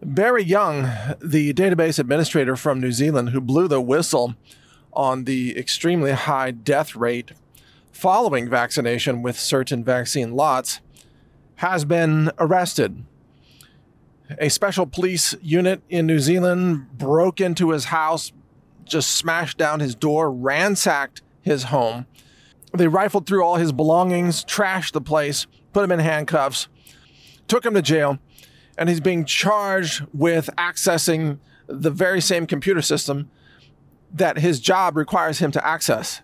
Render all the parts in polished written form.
Barry Young, the database administrator from New Zealand who blew the whistle on the extremely high death rate following vaccination with certain vaccine lots, has been arrested. A special police unit in New Zealand broke into his house, just smashed down his door, ransacked his home. They rifled through all his belongings, trashed the place, put him in handcuffs, took him to jail, and he's being charged with accessing the very same computer system that his job requires him to access.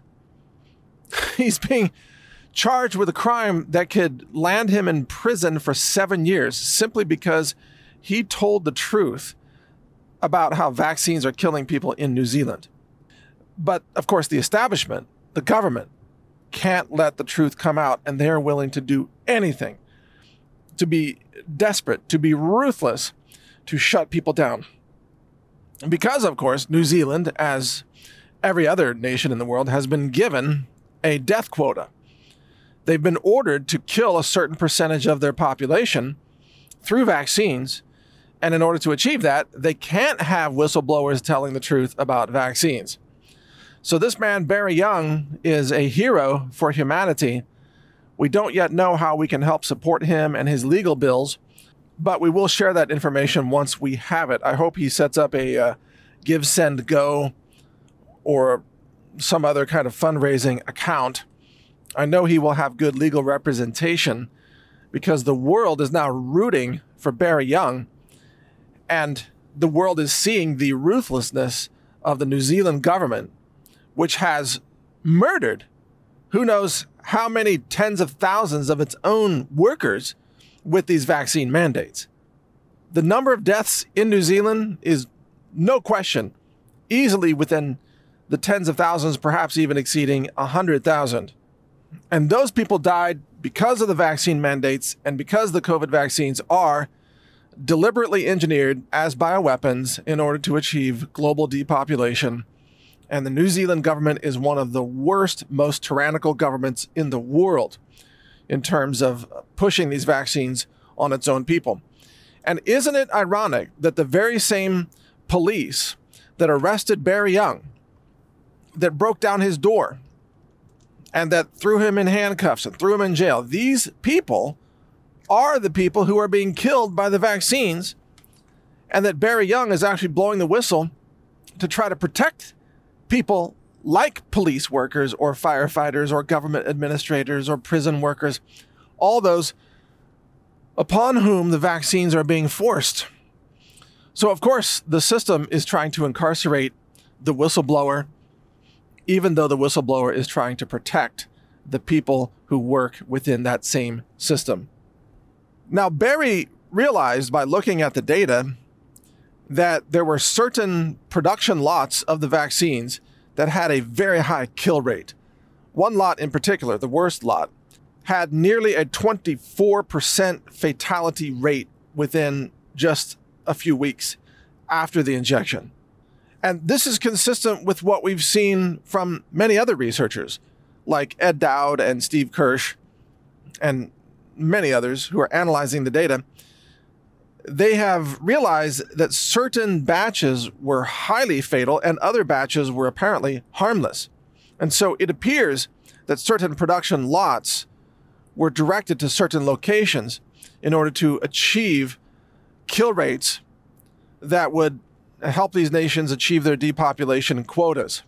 He's being charged with a crime that could land him in prison for 7 years simply because he told the truth about how vaccines are killing people in New Zealand. But of course, the establishment, the government, can't let the truth come out, and they're willing to do anything, to be desperate, to be ruthless, to shut people down. And because, of course, New Zealand, as every other nation in the world, has been given a death quota. They've been ordered to kill a certain percentage of their population through vaccines, and in order to achieve that, they can't have whistleblowers telling the truth about vaccines. So this man, Barry Young, is a hero for humanity. We don't yet know how we can help support him and his legal bills, but we will share that information once we have it. I hope he sets up a Give, Send, Go or some other kind of fundraising account. I know he will have good legal representation because the world is now rooting for Barry Young, and the world is seeing the ruthlessness of the New Zealand government, which has murdered who knows how many tens of thousands of its own workers with these vaccine mandates. The number of deaths in New Zealand is no question easily within the tens of thousands, perhaps even exceeding 100,000. And those people died because of the vaccine mandates and because the COVID vaccines are deliberately engineered as bioweapons in order to achieve global depopulation. And the New Zealand government is one of the worst, most tyrannical governments in the world in terms of pushing these vaccines on its own people. And isn't it ironic that the very same police that arrested Barry Young, that broke down his door, and that threw him in handcuffs and threw him in jail, these people are the people who are being killed by the vaccines, and that Barry Young is actually blowing the whistle to try to protect people like police workers or firefighters or government administrators or prison workers, all those upon whom the vaccines are being forced. So, of course, the system is trying to incarcerate the whistleblower, even though the whistleblower is trying to protect the people who work within that same system. Now, Barry realized by looking at the data that there were certain production lots of the vaccines that had a very high kill rate. One lot in particular, the worst lot, had nearly a 24% fatality rate within just a few weeks after the injection. And this is consistent with what we've seen from many other researchers, like Ed Dowd and Steve Kirsch, and many others who are analyzing the data. They have realized that certain batches were highly fatal and other batches were apparently harmless. And so it appears that certain production lots were directed to certain locations in order to achieve kill rates that would help these nations achieve their depopulation quotas.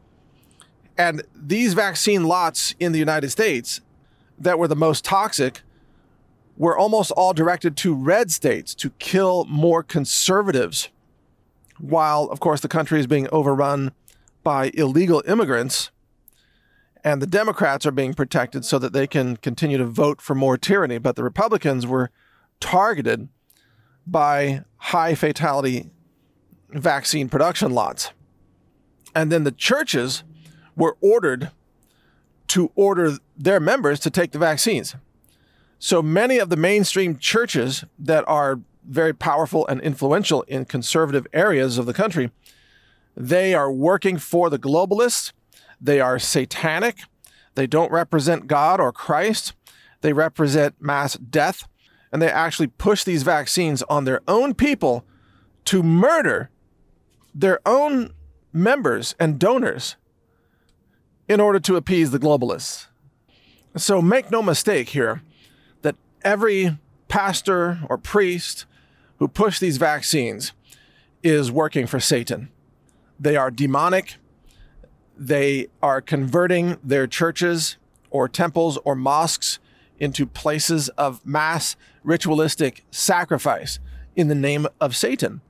And these vaccine lots in the United States that were the most toxic were almost all directed to red states to kill more conservatives, while, of course, the country is being overrun by illegal immigrants, and the Democrats are being protected so that they can continue to vote for more tyranny. But the Republicans were targeted by high fatality vaccine production lots. And then the churches were ordered to order their members to take the vaccines. So many of the mainstream churches that are very powerful and influential in conservative areas of the country, they are working for the globalists. They are satanic. They don't represent God or Christ. They represent mass death. And they actually push these vaccines on their own people to murder their own members and donors in order to appease the globalists. So make no mistake here that every pastor or priest who push these vaccines is working for Satan. They are demonic. They are converting their churches or temples or mosques into places of mass ritualistic sacrifice in the name of Satan.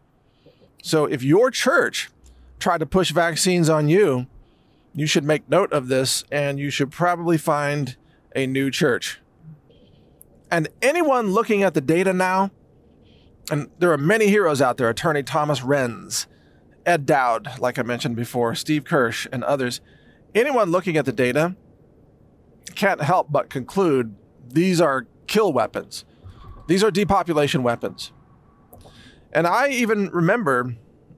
So if your church tried to push vaccines on you, you should make note of this and you should probably find a new church. And anyone looking at the data now, and there are many heroes out there, Attorney Thomas Renz, Ed Dowd, like I mentioned before, Steve Kirsch, and others. Anyone looking at the data can't help but conclude these are kill weapons. These are depopulation weapons. And I even remember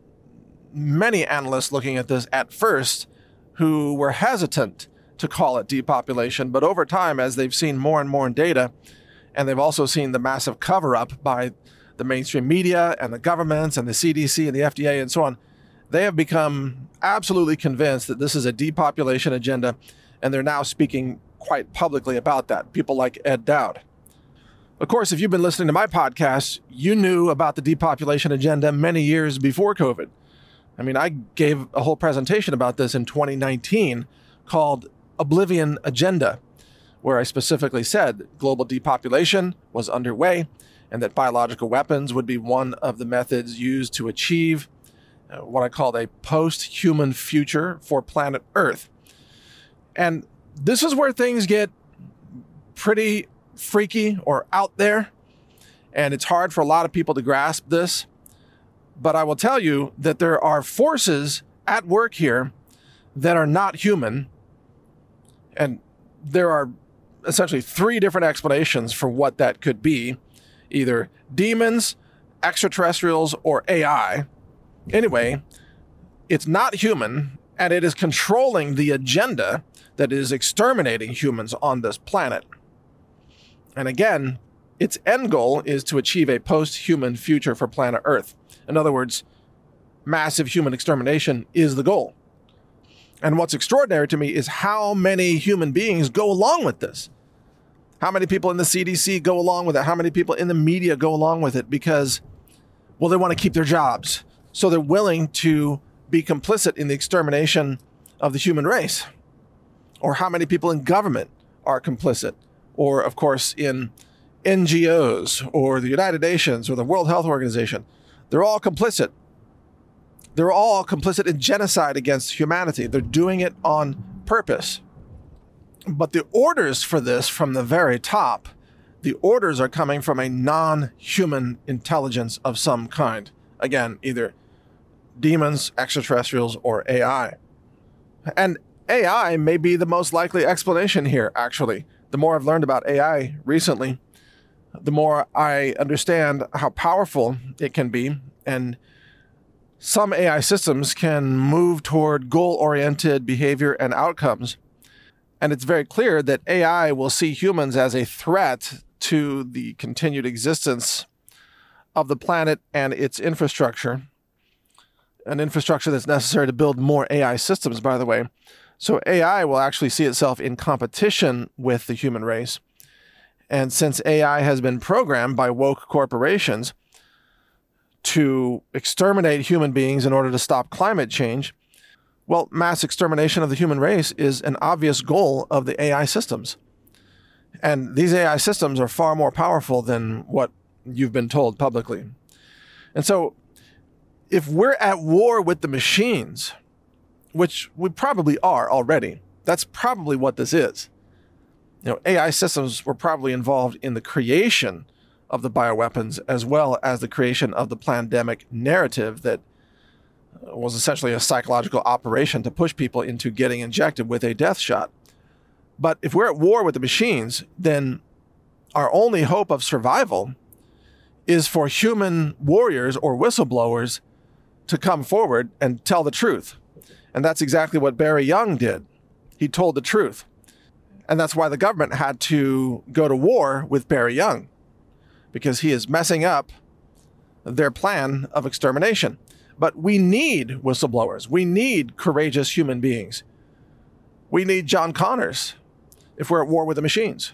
many analysts looking at this at first who were hesitant to call it depopulation, but over time, as they've seen more and more in data, and they've also seen the massive cover-up by the mainstream media and the governments and the CDC and the FDA and so on, they have become absolutely convinced that this is a depopulation agenda, and they're now speaking quite publicly about that. People like Ed Dowd. Of course, if you've been listening to my podcast, you knew about the depopulation agenda many years before COVID. I mean, I gave a whole presentation about this in 2019 called Oblivion Agenda, where I specifically said global depopulation was underway and that biological weapons would be one of the methods used to achieve what I called a post-human future for planet Earth. And this is where things get pretty freaky or out there, and it's hard for a lot of people to grasp this. But I will tell you that there are forces at work here that are not human, and there are essentially three different explanations for what that could be: either demons, extraterrestrials, or AI. Anyway, it's not human, and it is controlling the agenda that is exterminating humans on this planet. And again, its end goal is to achieve a post-human future for planet Earth. In other words, massive human extermination is the goal. And what's extraordinary to me is how many human beings go along with this. How many people in the CDC go along with it? How many people in the media go along with it? Because, well, they want to keep their jobs. So they're willing to be complicit in the extermination of the human race. Or how many people in government are complicit? Or, of course, in NGOs or the United Nations or the World Health Organization. They're all complicit. They're all complicit in genocide against humanity. They're doing it on purpose. But the orders for this from the very top, the orders are coming from a non-human intelligence of some kind. Again, either demons, extraterrestrials, or AI. And AI may be the most likely explanation here, actually. The more I've learned about AI recently, the more I understand how powerful it can be. And some AI systems can move toward goal-oriented behavior and outcomes. And it's very clear that AI will see humans as a threat to the continued existence of the planet and its infrastructure. An infrastructure that's necessary to build more AI systems, by the way. So AI will actually see itself in competition with the human race. And since AI has been programmed by woke corporations to exterminate human beings in order to stop climate change, well, mass extermination of the human race is an obvious goal of the AI systems. And these AI systems are far more powerful than what you've been told publicly. And so if we're at war with the machines, which we probably are already, that's probably what this is. You know, AI systems were probably involved in the creation of the bioweapons as well as the creation of the pandemic narrative that was essentially a psychological operation to push people into getting injected with a death shot. But if we're at war with the machines, then our only hope of survival is for human warriors or whistleblowers to come forward and tell the truth. And that's exactly what Barry Young did. He told the truth. And that's why the government had to go to war with Barry Young, because he is messing up their plan of extermination. But we need whistleblowers. We need courageous human beings. We need John Connors if we're at war with the machines.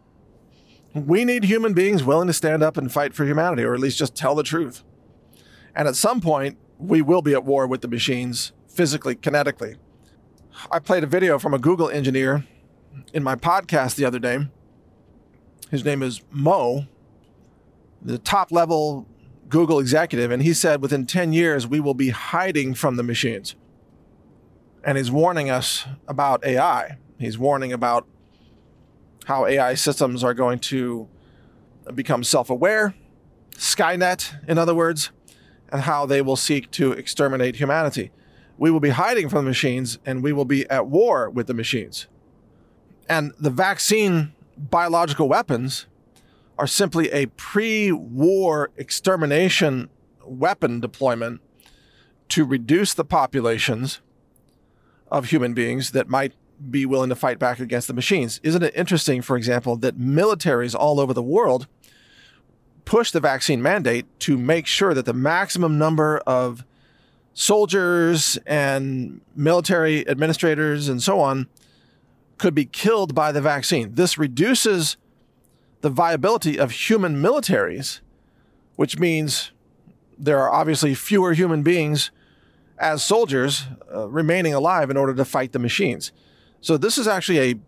We need human beings willing to stand up and fight for humanity, or at least just tell the truth. And at some point, we will be at war with the machines, physically, kinetically. I played a video from a Google engineer in my podcast the other day. His name is Mo, the top-level Google executive, and he said within 10 years, we will be hiding from the machines. And he's warning us about AI. He's warning about how AI systems are going to become self-aware, Skynet, in other words, and how they will seek to exterminate humanity. We will be hiding from the machines, and we will be at war with the machines. And the vaccine biological weapons are simply a pre-war extermination weapon deployment to reduce the populations of human beings that might be willing to fight back against the machines. Isn't it interesting, for example, that militaries all over the world push the vaccine mandate to make sure that the maximum number of soldiers and military administrators and so on could be killed by the vaccine. This reduces the viability of human militaries, which means there are obviously fewer human beings as soldiers remaining alive in order to fight the machines. So this is actually a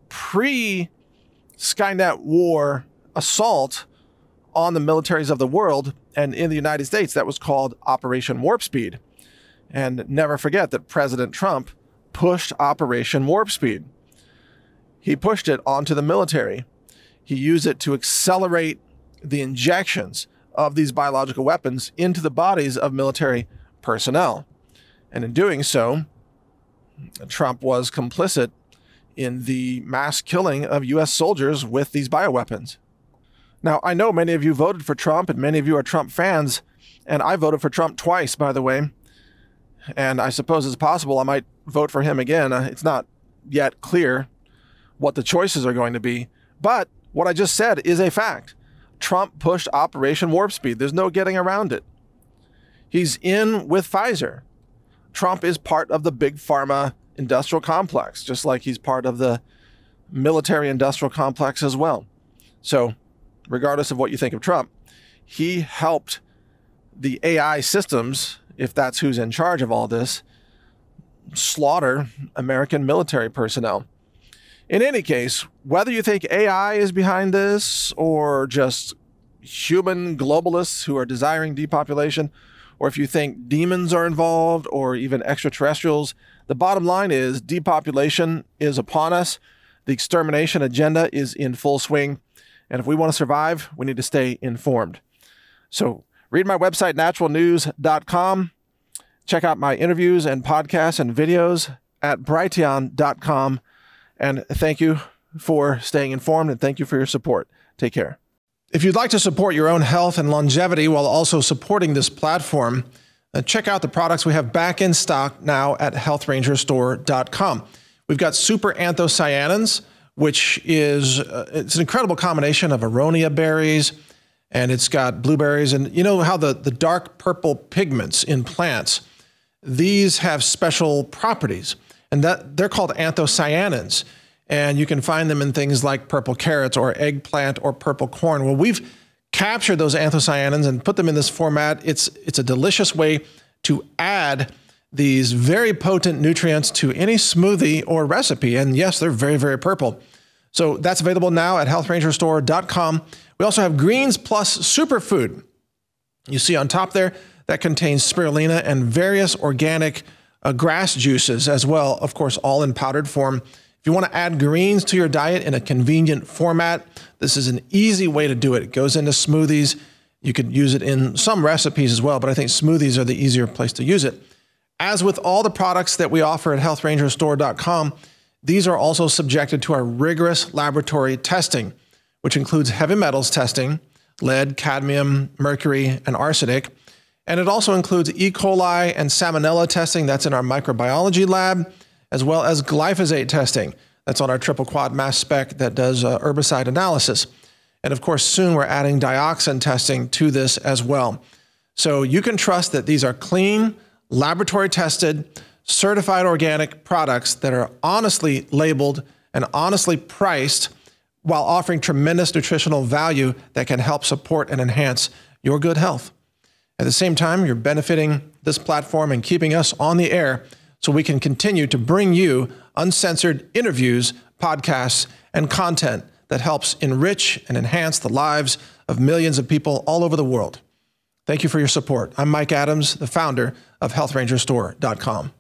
pre-Skynet war assault on the militaries of the world. And in the United States, that was called Operation Warp Speed. And never forget that President Trump pushed Operation Warp Speed. He pushed it onto the military. He used it to accelerate the injections of these biological weapons into the bodies of military personnel. And in doing so, Trump was complicit in the mass killing of U.S. soldiers with these bioweapons. Now, I know many of you voted for Trump, and many of you are Trump fans, and I voted for Trump twice, by the way. And I suppose it's possible I might vote for him again. It's not yet clear what the choices are going to be. But what I just said is a fact. Trump pushed Operation Warp Speed. There's no getting around it. He's in with Pfizer. Trump is part of the big pharma industrial complex, just like he's part of the military industrial complex as well. So regardless of what you think of Trump, he helped the AI systems, if that's who's in charge of all this, slaughter American military personnel. In any case, whether you think AI is behind this or just human globalists who are desiring depopulation, or if you think demons are involved or even extraterrestrials, the bottom line is depopulation is upon us. The extermination agenda is in full swing. And if we want to survive, we need to stay informed. So read my website, naturalnews.com. Check out my interviews and podcasts and videos at brighteon.com. And thank you for staying informed, and thank you for your support. Take care. If you'd like to support your own health and longevity while also supporting this platform, check out the products we have back in stock now at healthrangerstore.com. We've got super anthocyanins, which is it's an incredible combination of aronia berries, and it's got blueberries. And you know how the dark purple pigments in plants, these have special properties, and that they're called anthocyanins. And you can find them in things like purple carrots or eggplant or purple corn. Well, we've captured those anthocyanins and put them in this format. It's a delicious way to add these very potent nutrients to any smoothie or recipe. And yes, they're very, very purple. So that's available now at healthrangerstore.com. We also have Greens Plus Superfood. You see on top there, that contains spirulina and various organic grass juices as well, of course, all in powdered form. If you want to add greens to your diet in a convenient format, this is an easy way to do it. It goes into smoothies. You could use it in some recipes as well, but I think smoothies are the easier place to use it. As with all the products that we offer at healthrangerstore.com, these are also subjected to our rigorous laboratory testing, which includes heavy metals testing, lead, cadmium, mercury, and arsenic. And it also includes E. coli and salmonella testing. That's in our microbiology lab, as well as glyphosate testing. That's on our triple quad mass spec that does herbicide analysis. And of course, soon we're adding dioxin testing to this as well. So you can trust that these are clean, laboratory tested, certified organic products that are honestly labeled and honestly priced while offering tremendous nutritional value that can help support and enhance your good health. At the same time, you're benefiting this platform and keeping us on the air so we can continue to bring you uncensored interviews, podcasts, and content that helps enrich and enhance the lives of millions of people all over the world. Thank you for your support. I'm Mike Adams, the founder of HealthRangerStore.com.